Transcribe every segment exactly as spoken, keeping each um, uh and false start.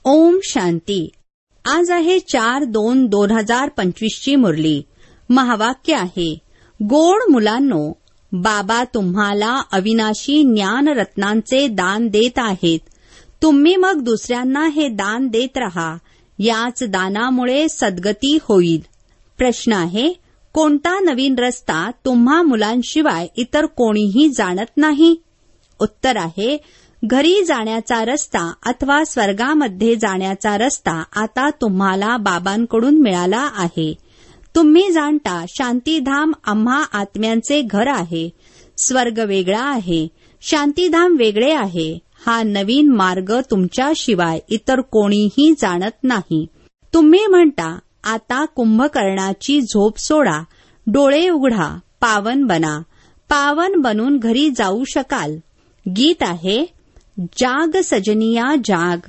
ओम शांती. आज आहे चार दोन दोन हजार पंचवीस ची मुरली. महावाक्य आहे, गोड मुलांनो, बाबा तुम्हाला अविनाशी ज्ञान रत्नांचे दान देत आहेत. तुम्ही मग दुसऱ्यांना हे दान देत रहा. याच दानामुळे सद्गती होईल. प्रश्न आहे, कोणता नवीन रस्ता तुम्हा मुलांशिवाय इतर कोणीही जाणत नाही? उत्तर आहे, घरी जाण्याचा रस्ता अथवा स्वर्गामध्ये जाण्याचा रस्ता आता तुम्हाला बाबांकडून मिळाला आहे. तुम्ही जाणता शांतीधाम आम्हा आत्म्यांचे घर आहे. स्वर्ग वेगळा आहे, शांतीधाम वेगळे आहे. हा नवीन मार्ग तुमच्याशिवाय इतर कोणीही जाणत नाही. तुम्ही म्हणता, आता कुंभकर्णाची झोप सोडा, डोळे उघडा, पावन बना. पावन बनून घरी जाऊ शकाल. गीत आहे, जाग सजनिया जाग.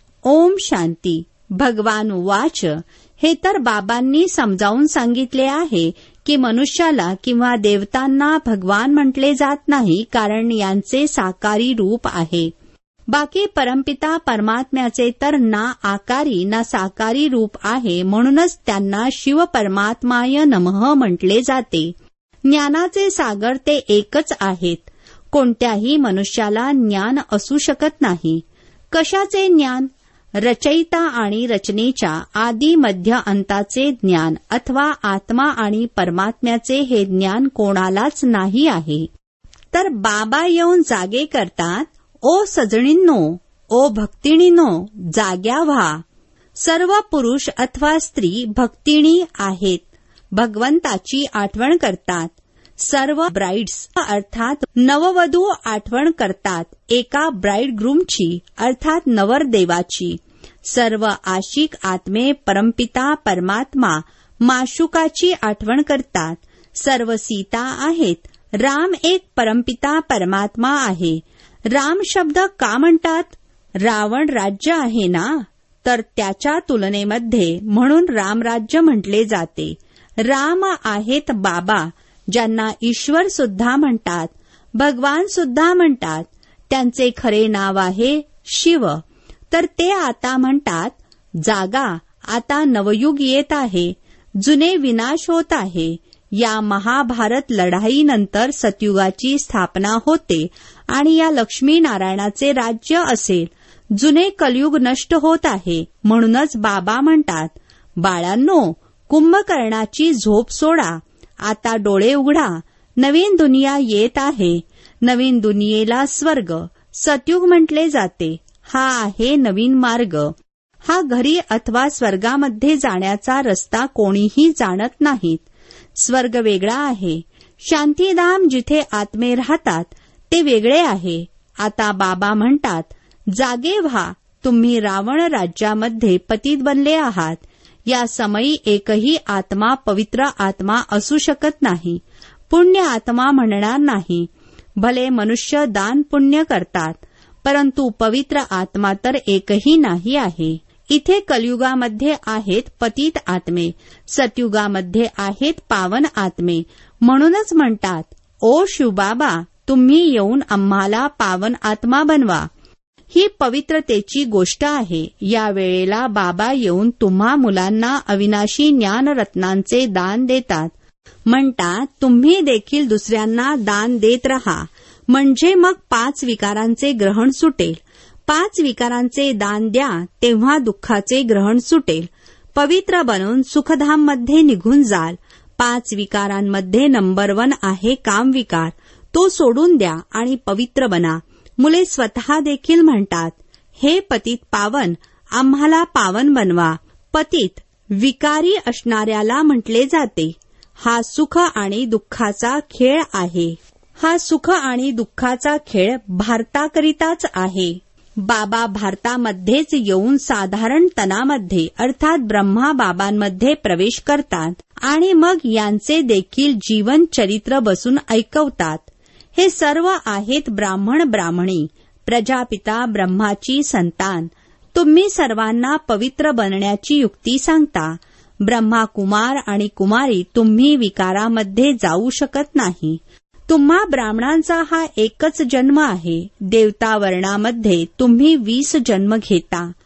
ओम शांती. भगवान वाच. हे तर बाबांनी समजावून सांगितले आहे की मनुष्याला किंवा देवतांना भगवान म्हटले जात नाही, कारण यांचे साकारी रूप आहे. बाकी परमपिता परमात्म्याचे तर ना आकारी ना साकारी रूप आहे, म्हणूनच त्यांना शिव परमात्माय नमः म्हटले जाते. ज्ञानाचे सागर ते एकच आहेत. कोणत्याही मनुष्याला ज्ञान असू शकत नाही. कशाचे ज्ञान? रचयिता आणि रचनेच्या आदी मध्य अंताचे ज्ञान अथवा आत्मा आणि परमात्म्याचे हे ज्ञान कोणालाच नाही आहे. तर बाबा येऊन जागे करतात, ओ सजणींनो, ओ भक्तिणींनो, जाग्या व्हा. सर्व पुरुष अथवा स्त्री भक्तिणी आहेत. भगवंताची आठवण करतात. सर्व ब्राइड्स अर्थात नववधू आठवण करतात एका ब्राइड ग्रूमची अर्थात नवरदेवाची. सर्व आशिक आत्मे परमपिता परमात्मा माशुकाची आठवण करतात. सर्व सीता आहेत. राम एक परमपिता परमात्मा आहे. राम शब्द का म्हणतात? रावण राज्य आहे ना, तर त्याच्या तुलनेमध्ये म्हणून रामराज्य म्हटले जाते. राम आहेत बाबा, ज्यांना ईश्वर सुद्धा म्हणतात, भगवान सुद्धा म्हणतात. त्यांचे खरे नाव आहे शिव. तर ते आता म्हणतात, जागा, आता नवयुग येत आहे. जुने विनाश होत आहे. या महाभारत लढाईनंतर सतयुगाची स्थापना होते आणि या लक्ष्मी नारायणाचे राज्य असेल. जुने कलयुग नष्ट होत आहे. म्हणूनच बाबा म्हणतात, बाळांनो, कुंभकर्णाची झोप सोडा, आता डोळे उघडा. नवीन दुनिया येत आहे. नवीन दुनियेला स्वर्ग सतयुग म्हटले जाते. हा आहे नवीन मार्ग. हा घरी अथवा स्वर्गामध्ये जाण्याचा रस्ता कोणीही जाणत नाहीत. स्वर्ग वेगळा आहे. शांतीधाम जिथे आत्मे राहतात ते वेगळे आहे. आता बाबा म्हणतात, जागे व्हा. तुम्ही रावण राज्यामध्ये पतित बनले आहात. या समयी एकही आत्मा पवित्र आत्मा असू शकत नाही. पुण्य आत्मा म्हणणार नाही. भले मनुष्य दान पुण्य करतात, परंतु पवित्र आत्मा तर एकही नाही आहे. इथे कलयुगामध्ये आहेत पतित आत्मे, सतयुगामध्ये आहेत पावन आत्मे. म्हणूनच म्हणतात, ओ शिवबाबा, तुम्ही येऊन आम्हाला पावन आत्मा बनवा. ही पवित्रतेची गोष्ट आहे. या वेळेला बाबा येऊन तुम्हा मुलांना अविनाशी ज्ञानरत्नांचे दान देतात. म्हणतात, तुम्ही देखील दुसऱ्यांना दान देत रहा, म्हणजे मग पाच विकारांचे ग्रहण सुटेल. पाच विकारांचे दान द्या, तेव्हा दुःखाचे ग्रहण सुटेल. पवित्र बनून सुखधाममध्ये निघून जाल. पाच विकारांमध्ये नंबर वन आहे कामविकार. तो सोडून द्या आणि पवित्र बना. मुले स्वतः देखील म्हणतात, हे पतित पावन, आम्हाला पावन बनवा. पतित विकारी असणाऱ्याला म्हटले जाते. हा सुख आणि दुःखाचा खेळ आहे. हा सुख आणि दुःखाचा खेळ भारताकरिताच आहे. बाबा भारतामध्येच येऊन साधारण तनामध्ये अर्थात ब्रह्मा बाबांमध्ये प्रवेश करतात आणि मग यांचे देखील जीवन चरित्र बसून ऐकवतात. हे सर्व आहेत ब्राह्मण ब्राह्मणी, प्रजापिता ब्रह्माची संतान. तुम्ही सर्वांना पवित्र बनण्याची युक्ती सांगता. ब्रह्मा कुमार आणि कुमारी तुम्ही विकारामध्ये जाऊ शकत नाही. तुम्हा ब्राह्मणांचा हा एकच जन्म आहे. देवता वर्णामध्ये तुम्ही वीस जन्म घेता.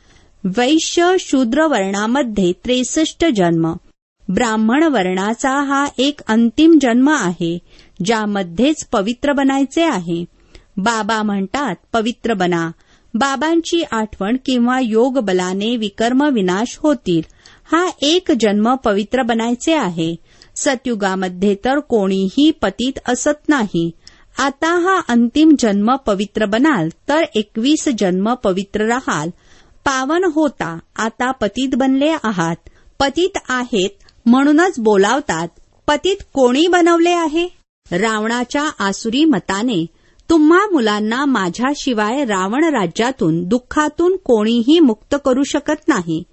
वैश्य शूद्र वर्णामध्ये त्रेसष्ट जन्म. ब्राह्मण वर्णाचा हा एक अंतिम जन्म आहे, ज्यामध्येच पवित्र बनायचे आहे. बाबा म्हणतात पवित्र बना. बाबांची आठवण किंवा योग बलाने विकर्म विनाश होतील. हा एक जन्म पवित्र बनायचे आहे. सतयुगामध्ये तर कोणीही पतित असत नाही. आता हा अंतिम जन्म पवित्र बनाल तर एकवीस जन्म पवित्र राहाल. पावन होता, आता पतित बनले आहात. पतित आहेत म्हणूनच बोलावतात. पतित कोणी बनवले आहे? रावणाच्या आसुरी मताने तुम्हा मुलांना माझ्याशिवाय रावण राज्यातून दुःखातून कोणीही मुक्त करू शकत नाही.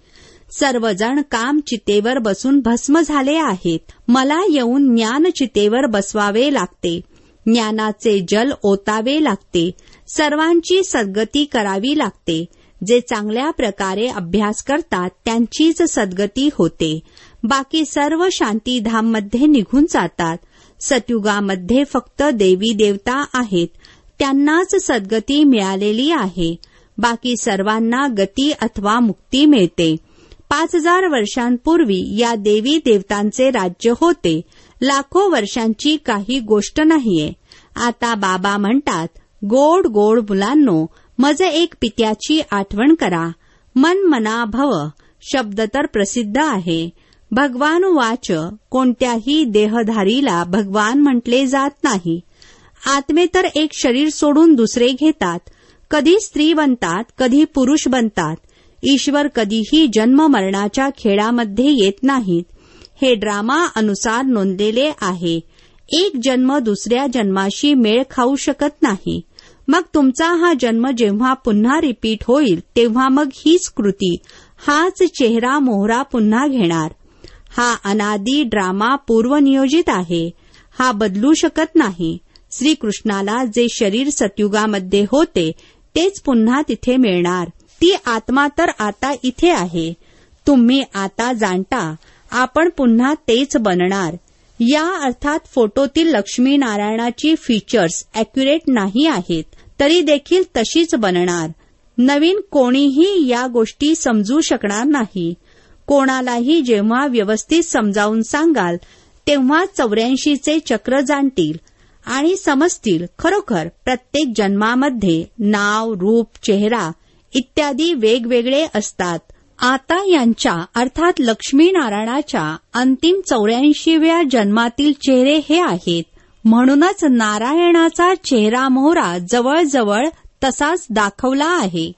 सर्वजण काम चितेवर बसून भस्म झाले आहेत. मला येऊन ज्ञान चितेवर बसवावे लागते. ज्ञानाचे जल ओतावे लागते. सर्वांची सद्गती करावी लागते. जे चांगल्या प्रकारे अभ्यास करतात त्यांचीच सद्गती होते. बाकी सर्व शांतीधाममध्ये निघून जातात. सतयुगामध्ये फक्त देवी देवता आहेत, त्यांनाच सद्गती मिळालेली आहे. बाकी सर्वांना गती अथवा मुक्ती मिळते. पाच हजार वर्षांपूर्वी या देवी देवतांचे राज्य होते. लाखो वर्षांची काही गोष्ट नाहीये. आता बाबा म्हणतात, गोड गोड मुलांनो, मज एक पित्याची आठवण करा. मन मना भव शब्द तर प्रसिद्ध आहे. भगवान वाच, कोणत्याही देहधारीला भगवान म्हटले जात नाही. आत्मे तर एक शरीर सोडून दुसरे घेतात. कधी स्त्री बनतात, कधी पुरुष बनतात. ईश्वर कधीही जन्म मरणाच्या खेळामध्ये येत नाहीत. हे ड्रामा अनुसार नोंदलेले आहे. एक जन्म दुसऱ्या जन्माशी मेळ खाऊ शकत नाही. मग तुमचा हा जन्म जेव्हा पुन्हा रिपीट होईल तेव्हा मग हीच कृती, हाच चेहरा मोहरा पुन्हा घेणार. हा अनादी ड्रामा पूर्वनियोजित आहे. हा बदलू शकत नाही. श्रीकृष्णाला जे शरीर सतयुगामध्ये होते तेच पुन्हा तिथे मिळणार. ती आत्मा तर आता इथे आहे. तुम्ही आता जाणता आपण पुन्हा तेच बनणार. या अर्थात फोटोतील लक्ष्मीनारायणाची फीचर्स ॲक्युरेट नाही आहेत, तरी देखील तशीच बनणार. नवीन कोणीही या गोष्टी समजू शकणार नाही. कोणालाही जेव्हा व्यवस्थित समजावून सांगाल तेव्हा चौऱ्याऐंशीचे चक्र जाणतील आणि समजतील खरोखर प्रत्येक जन्मामध्ये नाव, रूप, चेहरा इत्यादी वेगवेगळे असतात. आता यांच्या अर्थात लक्ष्मीनारायणाच्या अंतिम चौऱ्याऐंशीव्या जन्मातील चेहरे हे आहेत. म्हणूनच नारायणाचा चेहरा मोहरा जवळजवळ तसाच दाखवला आहे.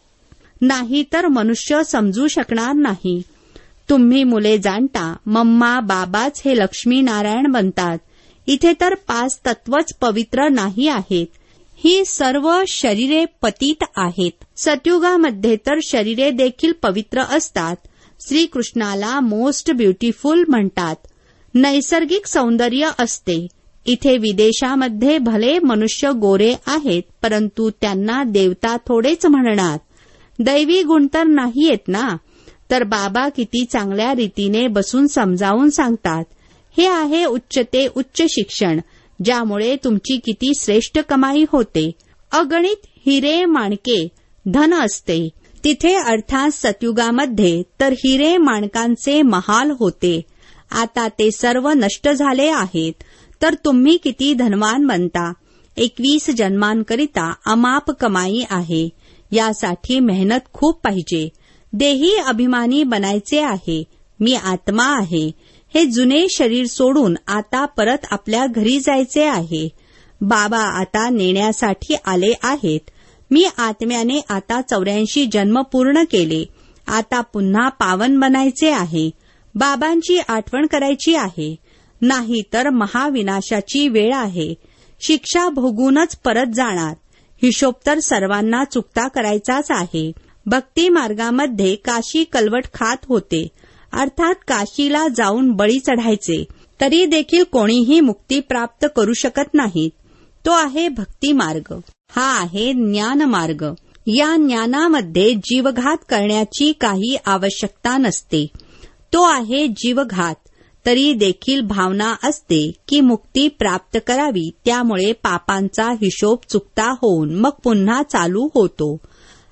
नाहीतर मनुष्य समजू शकणार नाही. तुम्ही मुले जाणता मम्मा बाबाच हे लक्ष्मीनारायण बनतात. इथे तर पाच तत्वच पवित्र नाही आहेत. ही सर्व शरीरे पतित आहेत. सतयुगामध्ये तर शरीरे देखील पवित्र असतात. श्रीकृष्णाला मोस्ट ब्युटिफुल म्हणतात. नैसर्गिक सौंदर्य असते. इथे विदेशामध्ये भले मनुष्य गोरे आहेत, परंतु त्यांना देवता थोडेच म्हणणार. दैवी गुण तर नाहीयेत ना. तर बाबा किती चांगल्या रीतीने बसून समजावून सांगतात. हे आहे उच्च ते उच्च शिक्षण, ज्यामुळे तुमची किती श्रेष्ठ कमाई होते. अगणित हिरे माणके धन असते. तिथे अर्थात सतयुगामध्ये तर हिरे माणकांचे महाल होते. आता ते सर्व नष्ट झाले आहेत. तर तुम्ही किती धनवान बनता. एकवीस जन्मांकरिता अमाप कमाई आहे. यासाठी मेहनत खूप पाहिजे. देही अभिमानी बनायचे आहे. मी आत्मा आहे. हे जुने शरीर सोडून आता परत आपल्या घरी जायचे आहे. बाबा आता नेण्यासाठी आले आहेत. मी आत्म्याने आता चौऱ्याऐंशी जन्म पूर्ण केले. आता पुन्हा पावन बनायचे आहे. बाबांची आठवण करायची आहे. नाही तर महाविनाशाची वेळ आहे. शिक्षा भोगूनच परत जाणार. हिशोब तर सर्वांना चुकता करायचाच आहे. भक्ती मार्गामध्ये काशी कलवट खात होते. अर्थात काशीला जाऊन बळी चढायचे. तरी देखील कोणीही मुक्ती प्राप्त करू शकत नाहीत. तो आहे भक्ती मार्ग. हा आहे ज्ञान मार्ग. या ज्ञानामध्ये जीवघात करण्याची काही आवश्यकता नसते. तो आहे जीवघात. तरी देखील भावना असते की मुक्ती प्राप्त करावी. त्यामुळे पापांचा हिशोब चुकता होऊन मग पुन्हा चालू होतो.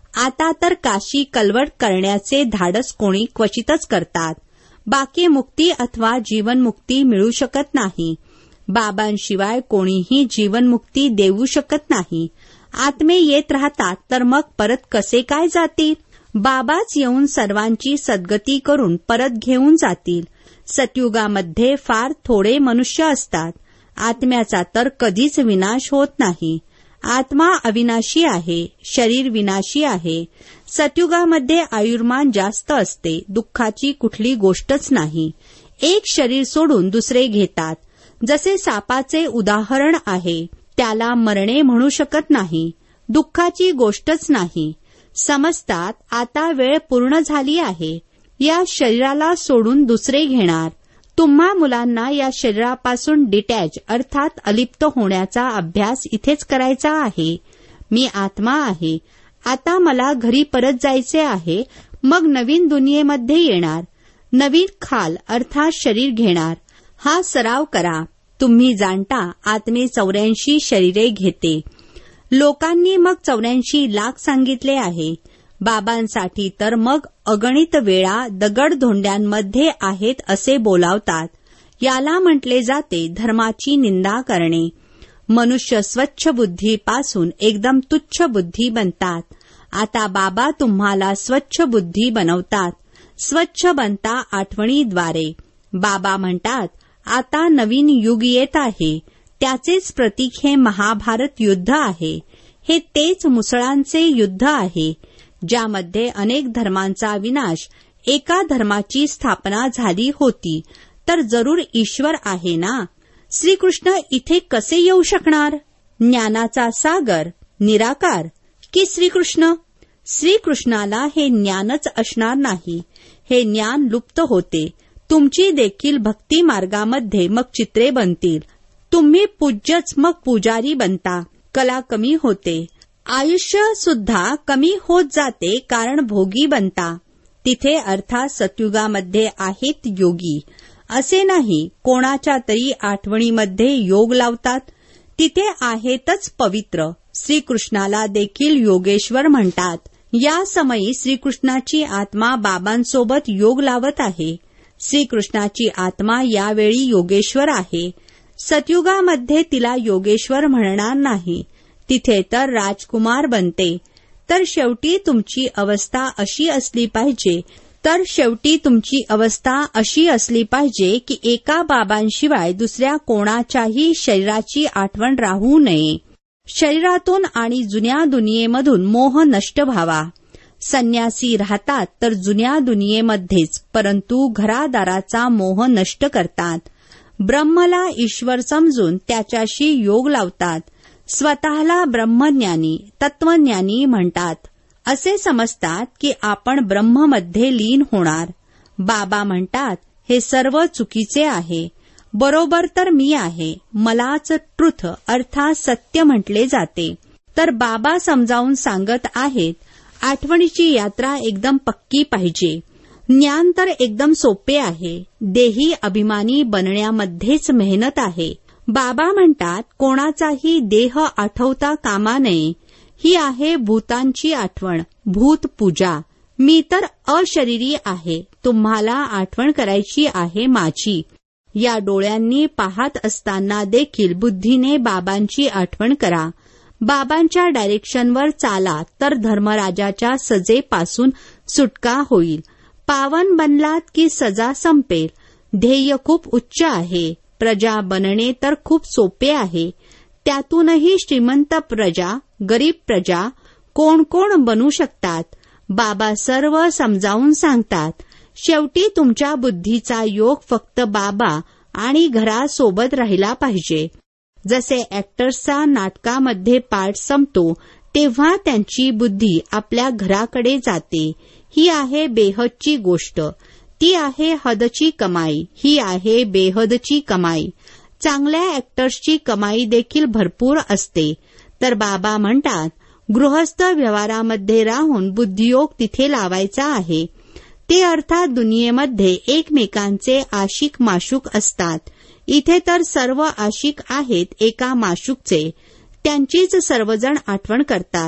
आता तर काशी कलवट करण्याचे धाडस कोणी क्वचितच करतात. बाकी मुक्ती अथवा जीवनमुक्ती मिळू शकत नाही. बाबांशिवाय कोणीही जीवनमुक्ती देऊ शकत नाही. आत्मे येत राहतात तर मग परत कसे काय जातील? बाबाच येऊन सर्वांची सद्गती करून परत घेऊन जातील. सतयुगामध्ये फार थोडे मनुष्य असतात. आत्म्याचा तर कधीच विनाश होत नाही. आत्मा अविनाशी आहे, शरीर विनाशी आहे. सतयुगामध्ये आयुर्मान जास्त असते. दुःखाची कुठली गोष्टच नाही. एक शरीर सोडून दुसरे घेतात. जसे सापाचे उदाहरण आहे, त्याला मरणे म्हणू शकत नाही. दुःखाची गोष्टच नाही. समजतात आता वेळ पूर्ण झाली आहे. या शरीराला सोडून दुसरे घेणार. तुम्हा मुलांना या शरीरापासून डिटॅच अर्थात अलिप्त होण्याचा अभ्यास इथेच करायचा आहे. मी आत्मा आहे. आता मला घरी परत जायचे आहे. मग नवीन दुनियेमध्ये येणार. नवीन खाल अर्थात शरीर घेणार. हा सराव करा. तुम्ही जाणता आत्मे चौऱ्याऐंशी शरीरे घेते. लोकांनी मग चौऱ्याऐंशी लाख सांगितले आहे. बाबांसाठी तर मग अगणित वेळा दगडधोंड्यांमध्ये आहेत असे बोलावतात. याला म्हटले जाते धर्माची निंदा करणे. मनुष्य स्वच्छ बुद्धीपासून एकदम तुच्छ बुद्धी बनतात. आता बाबा तुम्हाला स्वच्छ बुद्धी बनवतात. स्वच्छ बनता आठवणीद्वारे. बाबा म्हणतात आता नवीन युग येत आहे. त्याचेच प्रतीक हे महाभारत युद्ध आहे. हे तेच मुसळांचे युद्ध आहे, ज्यामध्ये अनेक धर्मांचा विनाश, एका धर्माची स्थापना झाली होती. तर जरूर ईश्वर आहे ना. श्रीकृष्ण इथे कसे येऊ शकणार? ज्ञानाचा सागर, निराकार की श्रीकृष्ण? श्रीकृष्णाला हे ज्ञानच असणार नाही. हे ज्ञान लुप्त होते. तुमची देखील भक्ती मार्गामध्ये मग चित्रे बनतील. तुम्ही पूज्यच मग पुजारी बनता. कला कमी होते. आयुष्य सुद्धा कमी होत जाते, कारण भोगी बनता. तिथे अर्थात सतयुगामध्ये आहेत योगी. असे नाही कोणाच्या तरी आठवणीमध्ये योग लावतात. तिथे आहेतच पवित्र. श्रीकृष्णाला देखील योगेश्वर म्हणतात. या समयी श्रीकृष्णाची आत्मा बाबांसोबत योग लावत आहे. श्रीकृष्णाची आत्मा यावेळी योगेश्वर आहे. सतयुगामध्ये तिला योगेश्वर म्हणणार नाही. तिथे तर राजकुमार बनते. तर शेवटी तुमची अवस्था अशी असली पाहिजे तर शेवटी तुमची अवस्था अशी असली पाहिजे की एका बाबांशिवाय दुसऱ्या कोणाच्याही शरीराची आठवण राहू नये. शरीरातून आणि जुन्या दुनियेमधून मोह नष्ट व्हावा. संन्यासी राहतात तर जुन्या दुनियेमध्येच, परंतु घरादाराचा मोह नष्ट करतात. ब्रह्मला ईश्वर समजून त्याच्याशी योग लावतात. स्वतःला ब्रह्मज्ञानी, तत्वज्ञानी म्हणतात. असे समजतात की आपण ब्रह्ममध्ये लीन होणार. बाबा म्हणतात हे सर्व चुकीचे आहे. बरोबर तर मी आहे. मलाच ट्रुथ अर्थात सत्य म्हटले जाते. तर बाबा समजावून सांगत आहेत आठवणीची यात्रा एकदम पक्की पाहिजे. ज्ञान तर एकदम सोपे आहे. देही अभिमानी बनण्यामध्येच मेहनत आहे. बाबा म्हणतात कोणाचाही देह आठवता कामा नये. ही आहे भूतांची आठवण, भूत पूजा. मी तर अशरीरी आहे. तुम्हाला आठवण करायची आहे माझी. या डोळ्यांनी पाहत असताना देखील बुद्धीने बाबांची आठवण करा. बाबांच्या डायरेक्शनवर चाला तर धर्मराजाच्या सजेपासून सुटका होईल. पावन बनलात की सजा संपेल. ध्येय खूप उच्च आहे. प्रजा बनणे तर खूप सोपे आहे. त्यातूनही श्रीमंत प्रजा, गरीब प्रजा कोण कोण बनू शकतात. बाबा सर्व समजावून सांगतात. शेवटी तुमच्या बुद्धीचा योग फक्त बाबा आणि घरासोबत राहिला पाहिजे. जसे ऍक्टर्सचा नाटकामध्ये पार्ट संपतो तेव्हा त्यांची बुद्धी आपल्या घराकडे जाते. ही आहे बेहदची गोष्ट. ती आहे हदची कमाई. ही आहे बेहदची कमाई. चांगल्या ऍक्टर्सची कमाई देखील भरपूर असते. तर बाबा म्हणतात गृहस्थ व्यवहारामध्ये राहून बुद्धियोग तिथे लावायचा आहे. ते अर्थात दुनियेमध्ये एकमेकांचे आशिक माशूक असतात. इथे तर सर्व आशिक आहेत एका माशूकचे. त्यांचीच सर्वजण आठवण करतात.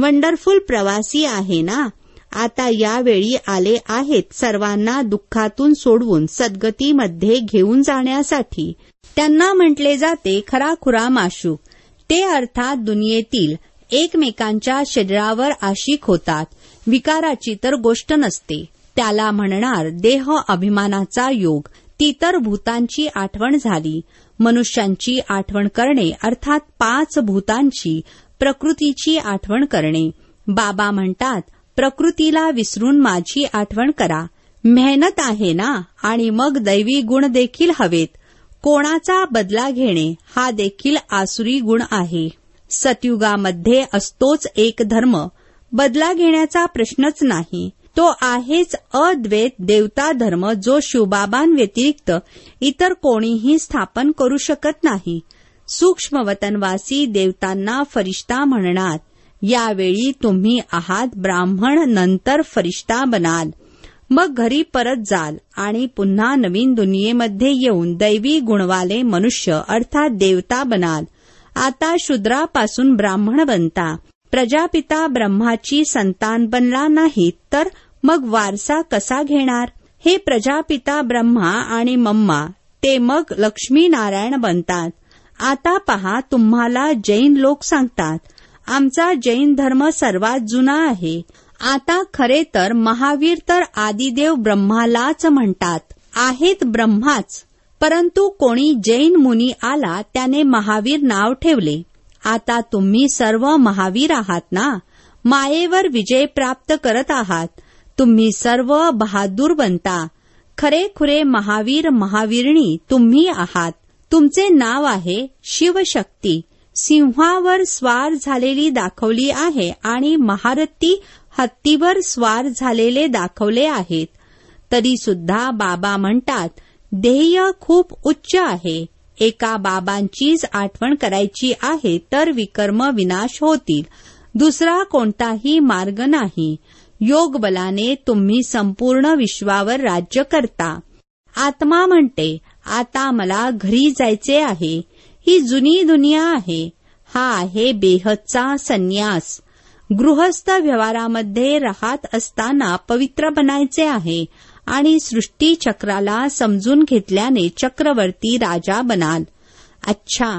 वंडरफुल प्रवासी आहे ना. आता यावेळी आले आहेत सर्वांना दुःखातून सोडवून सद्गतीमध्ये घेऊन जाण्यासाठी. त्यांना म्हटले जाते खराखुरा माशूक. ते अर्थात दुनियेतील एकमेकांच्या शरीरावर आशिक होतात. विकाराची तर गोष्ट नसते. त्याला म्हणणार देह अभिमानाचा योग. ती तर भूतांची आठवण झाली. मनुष्यांची आठवण करणे अर्थात पाच भूतांची, प्रकृतीची आठवण करणे. बाबा म्हणतात प्रकृतीला विसरून माझी आठवण करा. मेहनत आहे ना, आणि मग दैवी गुण देखील हवेत. कोणाचा बदला घेणे हा देखील आसुरी गुण आहे. सतयुगामध्ये असतोच एक धर्म. बदला घेण्याचा प्रश्नच नाही. तो आहेच अद्वैत देवता धर्म, जो शिवबाबांव्यतिरिक्त इतर कोणीही स्थापन करू शकत नाही. सूक्ष्मवतनवासी देवतांना फरिश्ता म्हणणार. यावेळी तुम्ही आहात ब्राह्मण, नंतर फरिश्ता बनाल. मग घरी परत जाल आणि पुन्हा नवीन दुनियेमध्ये येऊन दैवी गुणवाले मनुष्य अर्थात देवता बनाल. आता शूद्रापासून ब्राह्मण बनता. प्रजापिता ब्रह्माची संतान बनला नाहीत तर मग वारसा कसा घेणार. हे प्रजापिता ब्रह्मा आणि मम्मा ते मग लक्ष्मी नारायण बनतात. आता पहा, तुम्हाला जैन लोक सांगतात आमचा जैन धर्म सर्वात जुना आहे. आता खरे तर महावीर तर आदिदेव ब्रह्मालाच म्हणतात. आहेत ब्रह्माच, परंतु कोणी जैन मुनी आला त्याने महावीर नाव ठेवले. आता तुम्ही सर्व महावीर आहात ना. मायेवर विजय प्राप्त करत आहात. तुम्ही सर्व बहादूर बनता. खरेखुरे महावीर महावीरणी तुम्ही आहात. तुमचे नाव आहे शिवशक्ती. सिंहावर स्वार झालेली दाखवली आहे आणि महारथी हत्तीवर स्वार झालेले दाखवले आहेत. तरी सुद्धा बाबा म्हणतात ध्येय खूप उच्च आहे. एका बाबांचीच आठवण करायची आहे तर विकर्म विनाश होतील. दुसरा कोणताही मार्ग नाही. योग बलाने तुम्ही संपूर्ण विश्वावर राज्य करता. आत्मा म्हणते आता मला घरी जायचे आहे. ही जुनी दुनिया आहे. हा आहे बेहदचा संन्यास. गृहस्थ व्यवहारामध्ये राहत असताना पवित्र बनायचे आहे आणि सृष्टी चक्राला समजून घेतल्याने चक्रवर्ती राजा बनाल. अच्छा,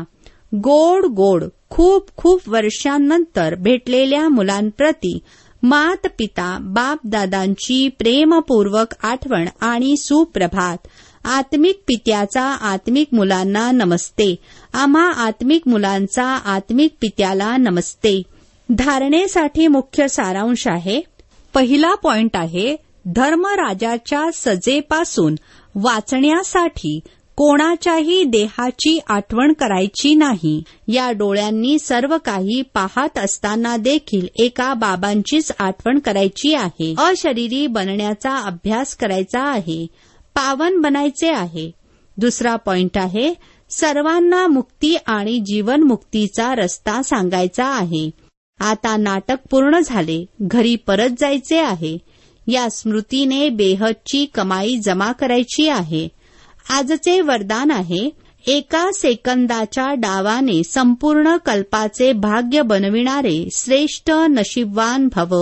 गोड गोड खूप खूप वर्षांनंतर भेटलेल्या मुलांप्रती मात पिता बाप दादांची प्रेमपूर्वक आठवण आणि सुप्रभात. आत्मिक पित्याचा आत्मिक मुलांना नमस्ते. आम्हा आत्मिक मुलांचा आत्मिक पित्याला नमस्ते. धारणेसाठी मुख्य सारांश आहे. पहिला पॉइंट आहे धर्मराजाच्या सजेपासून वाचण्यासाठी कोणाच्याही देहाची आठवण करायची नाही. या डोळ्यांनी सर्व काही पाहत असताना देखील एका बाबांचीच आठवण करायची आहे. अशरीरी बनण्याचा अभ्यास करायचा आहे. पावन बनायचे आहे. दुसरा पॉइंट आहे सर्वांना मुक्ती आणि जीवनमुक्तीचा रस्ता सांगायचा आहे. आता नाटक पूर्ण झाले. घरी परत जायचे आहे. या स्मृतीने बेहदची कमाई जमा करायची आहे. आजचे वरदान आहे एका सेकंदाच्या डावाने संपूर्ण कल्पाचे भाग्य बनविणारे श्रेष्ठ नशीबवान भव.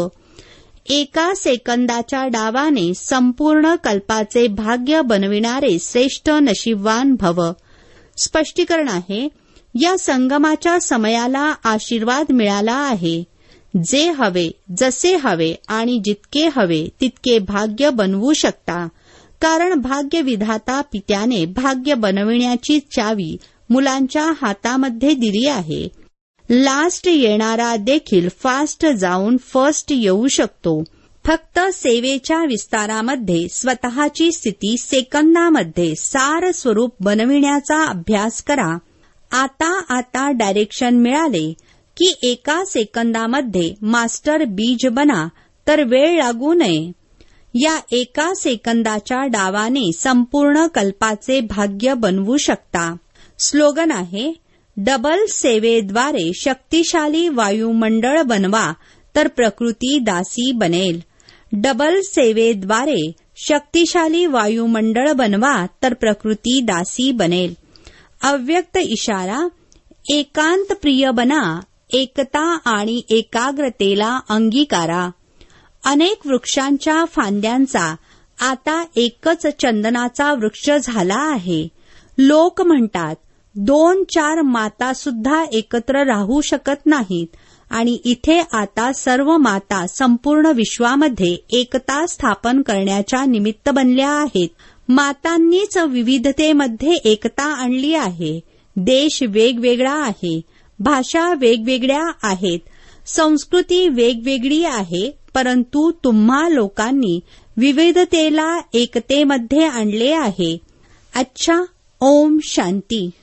एका सेकंदाच्या डावाने संपूर्ण कल्पाचे भाग्य बनविणारे श्रेष्ठ नशीबवान भव. स्पष्टीकरण आहे या संगमाच्या समयाला आशीर्वाद मिळाला आहे. जे हवे, जसे हवे आणि जितके हवे तितके भाग्य बनवू शकता. कारण भाग्यविधाता पित्याने भाग्य बनविण्याची चावी मुलांच्या हातामध्ये दिली आहे. लास्ट येणारा देखील फास्ट जाऊन फर्स्ट येऊ शकतो. फक्त सेवेच्या विस्तारामध्ये स्वतःची स्थिती सेकंदामध्ये सार स्वरूप बनविण्याचा अभ्यास करा. आता आता डायरेक्शन मिळाले की एका सेकंदामध्ये मास्टर बीज बना, तर वेळ लागू नये. या एका सेकंदाच्या डावाने संपूर्ण कल्पाचे भाग्य बनवू शकता. स्लोगन आहे डबल सेवेद्वारे शक्तिशाली वायुमंडळ बनवा, तर प्रकृती दासी बनेल. डबल सेवेद्वारे शक्तिशाली वायुमंडळ बनवा, तर प्रकृती दासी बनेल. अव्यक्त इशारा एकांत प्रिय बना, एकता आणि एकाग्रतेला अंगीकारा. अनेक वृक्षांच्या फांद्यांचा आता एकच चंदनाचा वृक्ष झाला आहे. लोक म्हणतात दोन चार माता सुद्धा एकत्र राहू शकत नाहीत आणि इथे आता सर्व माता संपूर्ण विश्वामध्ये एकता स्थापन करण्याच्या निमित्त बनल्या आहेत. मातांनीच विविधतेमध्ये एकता आणली आहे. देश वेगवेगळा आहे, भाषा वेगवेगळ्या आहेत, संस्कृती वेगवेगळी आहे, परंतु तुम्हा लोकांनी विविधतेला एकतेमध्ये आणले आहे. अच्छा, ओम शांती.